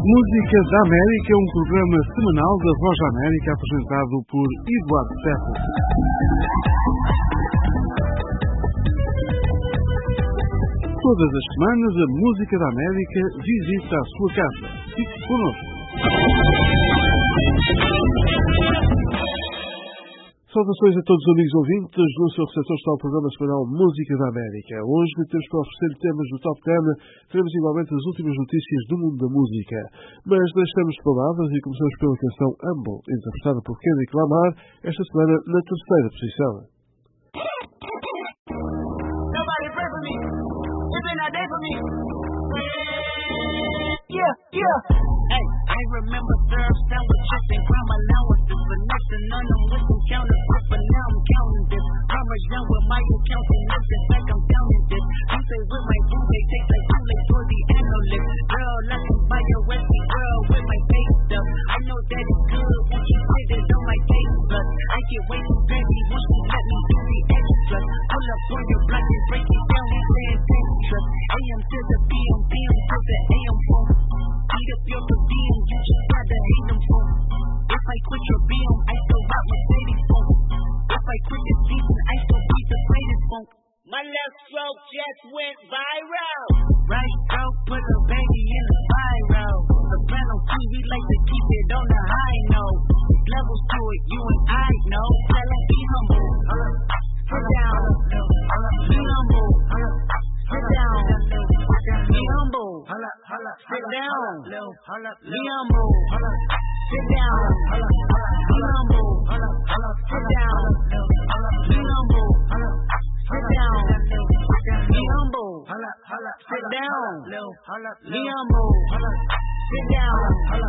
Música da América é um programa semanal da Voz da América apresentado por Eduardo Serra. Todas as semanas a Música da América visita a sua casa. Fique connosco. Saudações a todos os amigos ouvintes. No seu receptor está o programa semanal Música da América. Hoje temos para oferecer temas do Top 10. Teremos igualmente as últimas notícias do mundo da música. Mas deixamos de palavras e começamos pela canção Humble, interpretada por Kendrick Lamar, esta semana na terceira posição. Nobody pray for me. It's been a day for me. Yeah. Hey, I remember syrup sandwiches and crime allowances. Finessing on them with some counterfeit, but now I'm counting this. Parmesan with my accountant, nothing like I'm counting this. You say with my boo, they taste like Kool-Aid for the analyst. Girl, let me buy your Westie, girl, with my face stuff. I know that it's good when she said it on my taste buds. I get way too busy once she let me do the extras. Pull up on your block and break it down, we saying extras. AM to the PM, PM to the AM phone. Eat up your per diem, you just gotta hate them for. If I quit your BM, I still rock Mercedes phone. If I quit the season, I still beat the greatest phone. My left stroke just went viral. Right stroke put a baby in the spiral. The plan on Q, we like to keep it on the high note. Levels to it, you and I know. Tell them be humble. Sit down. Be humble. Sit down. Be humble. Sit down. Be humble. Sit down. Be humble. Sit down. Be humble. Sit down. Be humble. Sit down. Be humble. Sit down.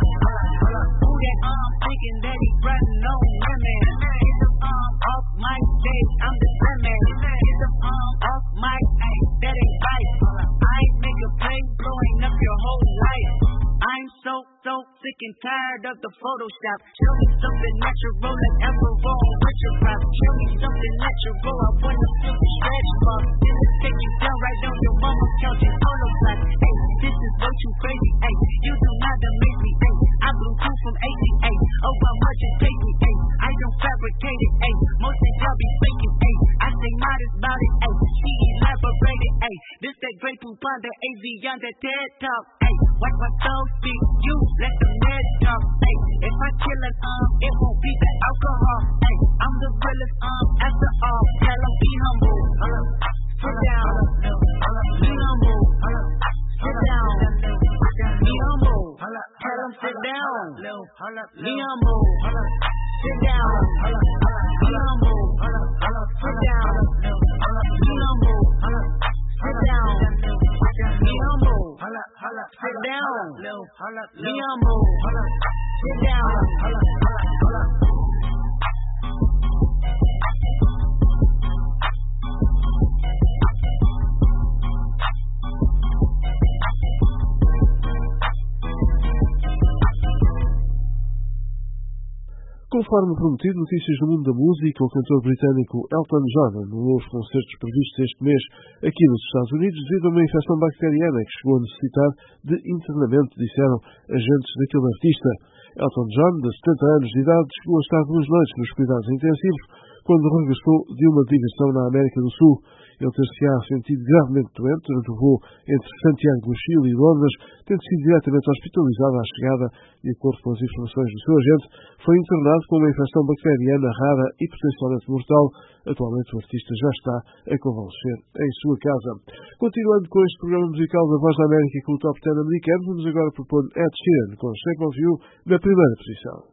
Who that thinking that he running on women? Get the off my stage, I'm the man. Get the off my ass, that ain't right. I ain't make a play, blowing up your whole life. I'm so sick and tired of the Photoshop. Show me something natural like Afro with your prop. Show me something natural, I wanna feel the stretch mark. This is take you down right on your mama's couch in photo class. Hey, this is way too crazy, hey. You do not amaze me, hey. I blew through from 88. Oh, how much it pays me, hey. I don't fabricate it, hey. Most of y'all be faking, hey. I stay modest about it, hey. She elaborated, hey. This that great poupon, that AV on that TED Talk, hey. Watch my soul speak, you let the med talk, hey. If I kill an it won't be the alcohol, hey. I'm the realest after all. Tell them be humble. Sit down. Be humble. Sit down. Be humble. Tell them sit down. Be humble. Sit down. Be humble. Sit down. Be humble. Sit down. Be humble. Sit down. Be humble. Sit down. Conforme prometido, notícias do mundo da música, o cantor britânico Elton John anulou os concertos previstos este mês aqui nos Estados Unidos devido a uma infecção bacteriana que chegou a necessitar de internamento, disseram agentes daquele artista. Elton John, de 70 anos de idade, chegou a estar 2 noites nos cuidados intensivos quando regressou de uma digressão na América do Sul. Ele ter-se-á sentido gravemente doente durante o voo entre Santiago do Chile e Londres, tendo sido diretamente hospitalizado à chegada. De acordo com as informações do seu agente, foi internado com uma infecção bacteriana rara e potencialmente mortal. Atualmente o artista já está a convalescer em sua casa. Continuando com este programa musical da Voz da América e com o Top 10 americano, vamos agora propor Ed Sheeran com Shape of You na primeira posição.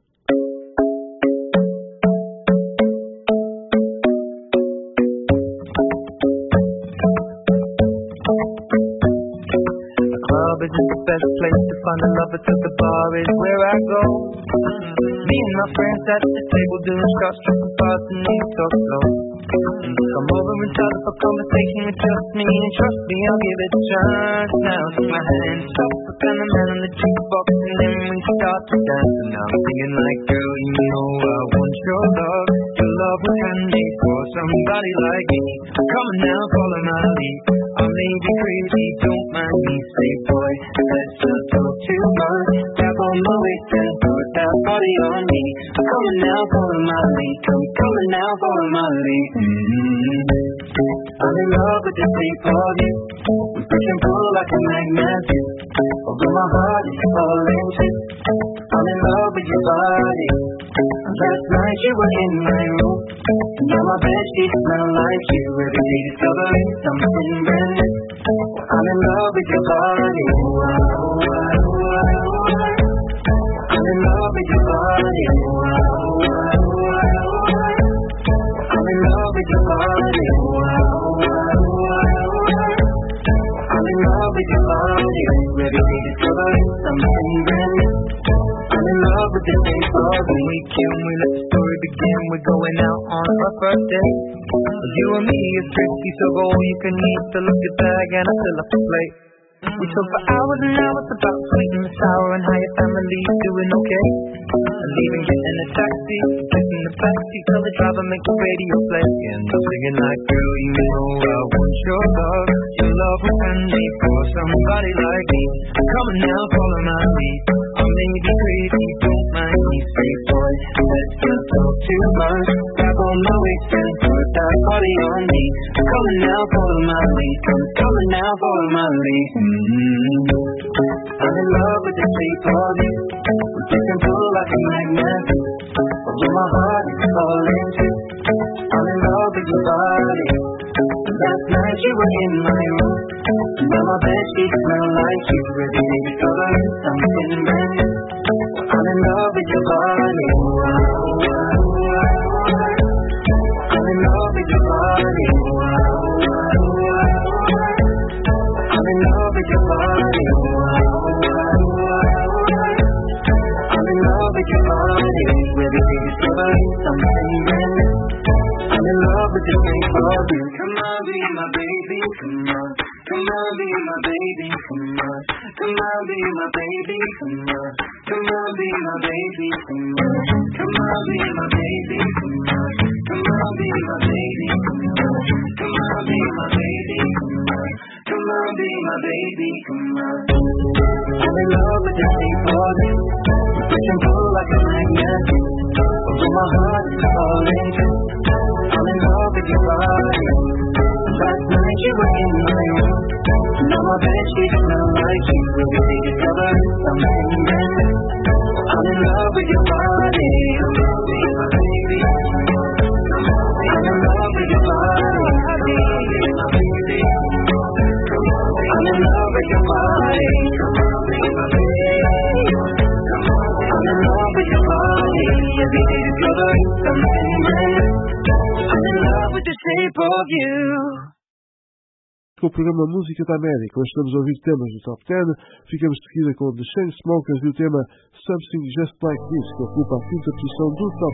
Isn't the best place to find a lover, to the bar is where I go. Me and my friends at the table doing shots, drinking fast and we talk slow. Come over and start up a conversation with just me, and trust me, I'll give it a chance. Now take my hand, stop, put down the man on the jukebox, and then we start to dance. And I'm singing like, girl, you know I want your love. Your love was handmade for somebody like me. Come on now, follow my lead. I may be crazy, don't mind me. Say boy, let's not talk too much. coming now, follow my lead. Coming now, follow my lead. I'm in love with the shape of you. We push and pull like a magnet do. Although my heart is falling too. I'm in love with your body. Last night you were in my room. Now my bedsheets smell like you. Every day discovering something brand new. I'm in love with your body. I'm in love with your body. I'm in love with your body. I'm in love with your body. Every day discovering something brand new. I'm in love with the shape of when we came, we let the story begin. We're going out on our first date. You and me is tricky, so go all you can eat. Fill up your bag and I fill up the plate. We talk for hours and hours about sweet and sour and how your family's doing okay. And even getting a taxi, getting the backseat, tell the driver make the radio play. And I'm singing like, girl, you know I want your love. Your love will send me for somebody like me. Come on now, follow my lead. I may be crazy, don't mind me, say boy, let's not talk too much. Grab on my waist and put that body on me. Come on now, follow my lead. Come on now, follow my lead. I'm in love with the shape of you. We push and pull like a magnet. Although my heart is falling too. I'm in love with your body. Last night you were in my room. Now my bedsheets smell like you. Every day discovering something brand new. I'm in love with your body. I'm in love with your body. I'm in love with your body. I'm in love with your body. Every day discovering something brand new. I'm in love with the shape of you. Come on, be my baby, come on. Come on, be my baby, come on. Come on, be my baby, come on. Come on, be my baby, come on. Come on, be my baby, come on. Come on, be my baby, come on. Come on, be my baby, come on. Come on, be my baby, come on. I'm in love with the shape of you. Push and pull like a magnet. Although my heart is falling too. I'm in love with your body. Last night you were in my room. Now my bedsheets smell like you. Every day discovering something brand new. I'm in love with your body. I'm in love with my baby. I'm in love with your body. I'm in love with your body. I'm in love with your body. Every day discovering something brand new. I'm in love with the shape of you. Com o programa Música da América, hoje estamos a ouvir temas do Top 10. Ficamos de seguida com The Chainsmokers e o tema Something Just Like This, que ocupa a 5ª posição do Top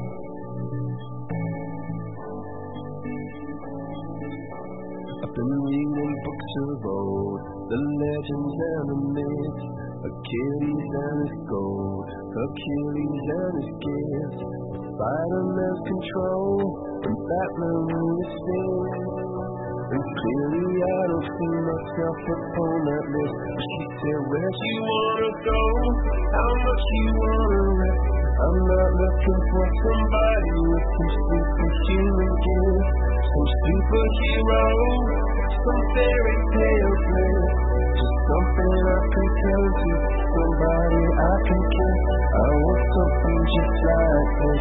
10. I've been reading books of old, the legends and the myths, Achilles and his gold, Hercules and his gifts, Spider-Man's control, and Batman with his sin. And clearly I don't see myself upon that list. She said, where'd you wanna go? How much you wanna risk? I'm not looking for somebody with some superhuman gifts, some superhero, some fairy tale bliss. Just something I can turn to, somebody I can kiss. I want something just like this.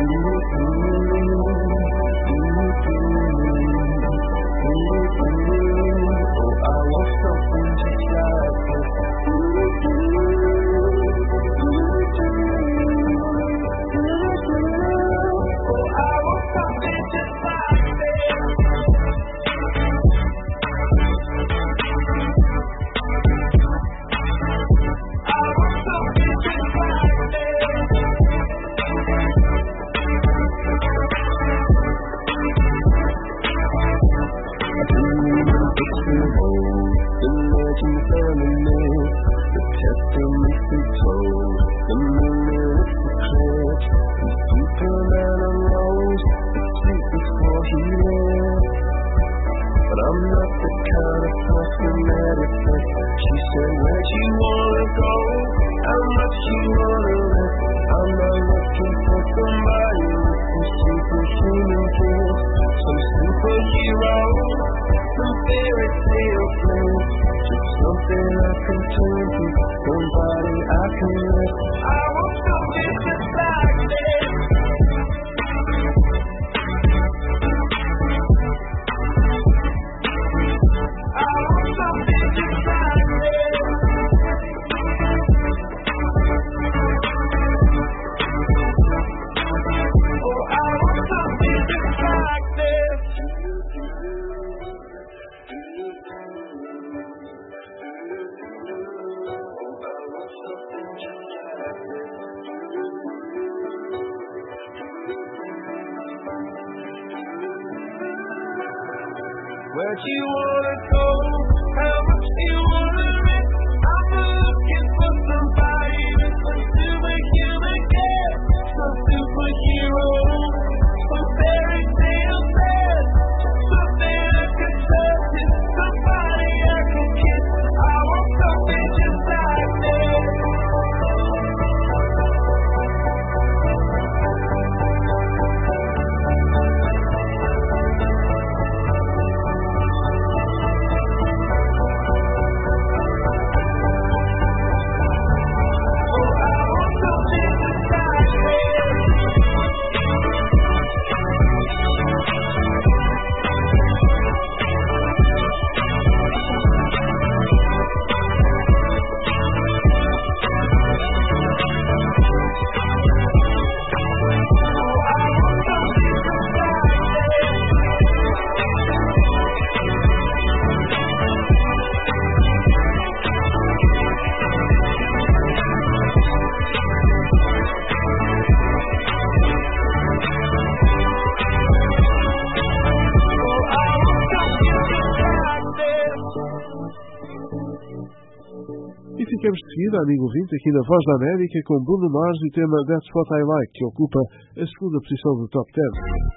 Oh, I want something just like this. Oh, I want something just like this. I want something just like this. Where do you wanna go? How much do you wanna risk? I'm looking for somebody that's a superhuman, yeah, some superhero, some fairy tale sad, something I can touch, somebody I can kiss. I want something just like that. E ficamos de seguida, amigo ouvinte, aqui na Voz da América com Bruno Mars e o tema That's What I Like, que ocupa a segunda posição do Top 10.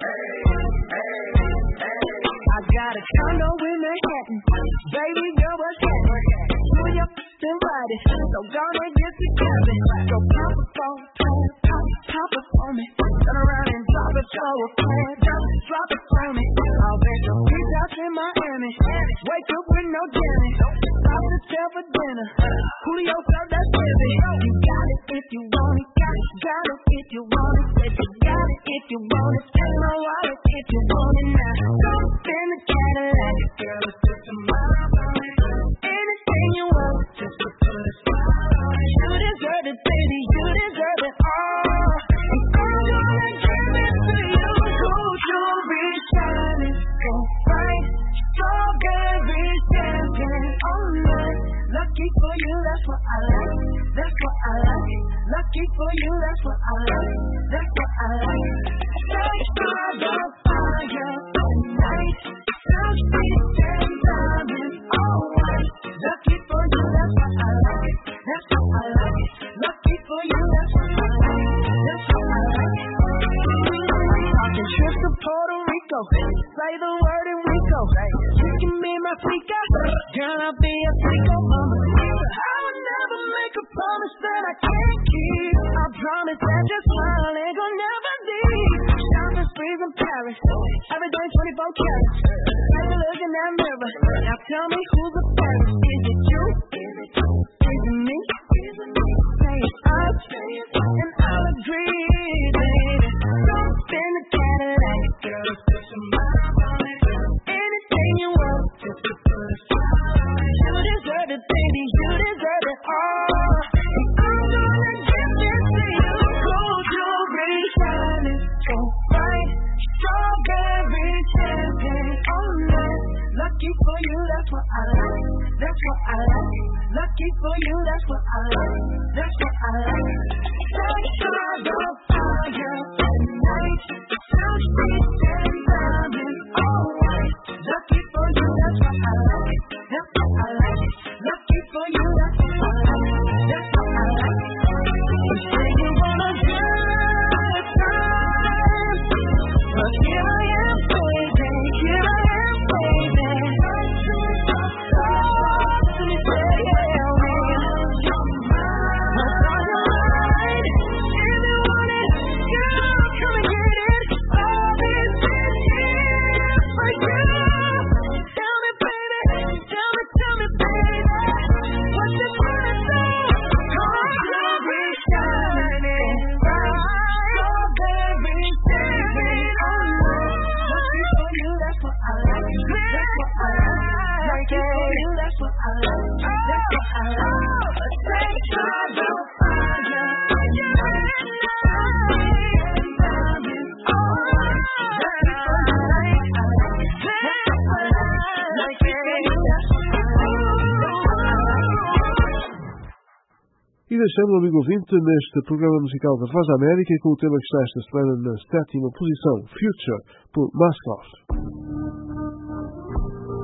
I got a condo in Manhattan. Baby girl, what's happening? Pull your and ride it. So gonna get to cabin. So pop it for me. Turn around and drop it so a plan. Drop it for me. I'll bet your feet out in Miami. Wake up with no jamming. Stop to tell for dinner. Julio served that baby. You got it if you want it. Got it if you want it. Said you got it if you want it. Take my wallet if you want it now. Jump in the Cadillac. Girl, let's put some miles on it. Anything you want, just to put a smile on it. You deserve it, baby. You deserve it all. I'm gonna give it to you. Gold jewelry shining so bright. Strawberry champagne all night. Lucky for you, that's what I like. That's what I like. Lucky for you, that's what I like. That's what I like. Search by the fire all night. Search sweet and diamond all white. Lucky for you, that's what I like. That's what I like. Lucky for you, that's what I like. That's what I like. Talking trips to Puerto Rico. Say the word and we go. You can be my freaka. Girl, I'll be a freako mama. I would never make a promise that I can't keep. I promise that your smile ain't gonna never leave. Shopping sprees in Paris. Every day 24 carats. Take a look in that mirror. Now tell me who's the baddest. Is it you? Is it you? Is it me? Is it me? Say it up. Say it up. And I'll agree, baby. Jump in the Cadillac. Girl, let's put some miles on it. Anything you want, just to put a smile on it. You deserve it, baby. You deserve it all. I'm gonna give it to you. Gold jewelry shining so bright. Strawberry champagne all night. Lucky for you, that's what I like. That's what I like. Lucky for you, that's what I like. That's what I like. Search by the fire at night. Search sweet and diamond all white. Lucky for you, that's what I like. That's what I like. Lucky for you, that's what I like. That's what I like. You say you wanna good time, but here I am waiting. Here I am waiting. Talk to me, tell me what's on your mind. If you want it, girl, come and get it. All this is here for you. Tell me, baby, tell me, baby, what you wanna do? Gold jewelry shining bright. Strawberry champagne all night. Lucky for you, that's what I like. That's what I like. Lucky for you, that's what I like. That's what I like. Take by the fire all night. Diamond all white. Lucky for you, that's what I like. That's what I like. Lucky for you, that's what I like. E deixamos, amigo ouvinte, neste programa musical da Voz da América com o tema que está esta semana na 7ª posição, Future, por Mask Off.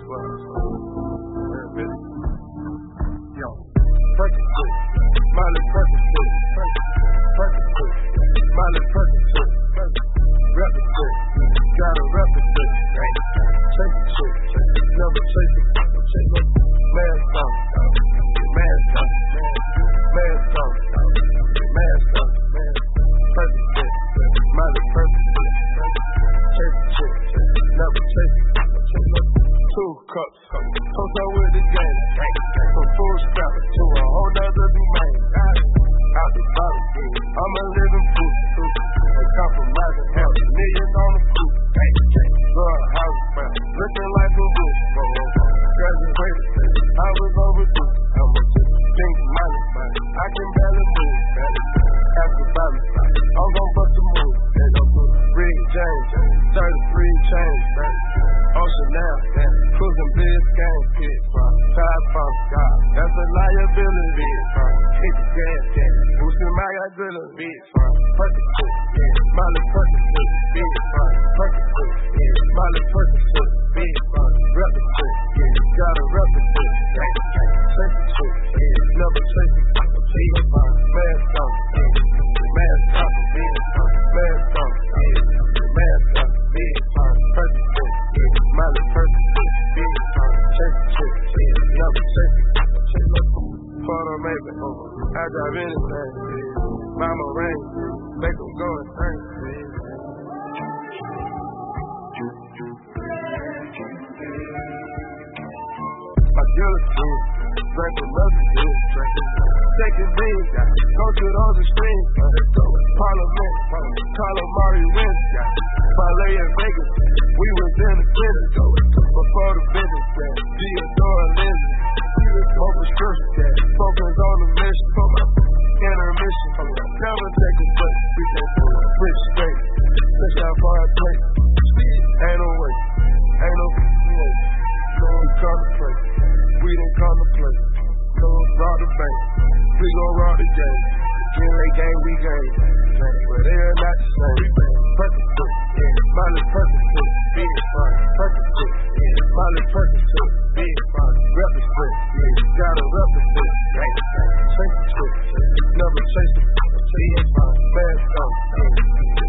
Miley Percocet, Percocet, Miley Percocet, represent, gotta represent, chase the chick, never chase it, mask on, mask on, mask on, mask on, Percocet, Miley Percocet, chase the chick, never chase it, 2 cups, toast out with the game, from full strap to a whole nother domain. Out the bottom, I'm a living proof. And compromising half $1 million on the coupe. Girl, house found, looking like a roof. Graduated, I was overdue. I'm a think money, I can barely move. After Bobby, I'm gon' bust a move. They gon' put Rick James, 33 chains, Ocean now, cruising Biscayne, Tide Pump, that's a liability. Hit the gas, boosting my ability. Percocet, Miley Percocet, Percocet, Miley Percocet, represent, gotta represent. Chase the chick, never chase it. Mask on, mask on, mask on, mask on, Percocet, Miley Percocet, chase the chick, never chase it. Photo maybe, I drive anything. Mama rain, make them go insane. I get a team, drink another team. Taking beans, go to those extremes. Parliament, call them Mari Win. Ballet in Vegas, we was in the city. Before the business, Theodore Lindsay. Open scripture, focus on the mission. Intermission, never take a break. We take a rich straight, fish out for our plate. Ain't no way, ain't no way. No one come to play, we didn't come to play. No one rob the bank, we gon' rob the game. Again, they game, we game. But they're not the same. Percocet, Miley Percocet, Percocet, Miley Percocet, represent, gotta represent. Chase the chick, never chase it. Mask on,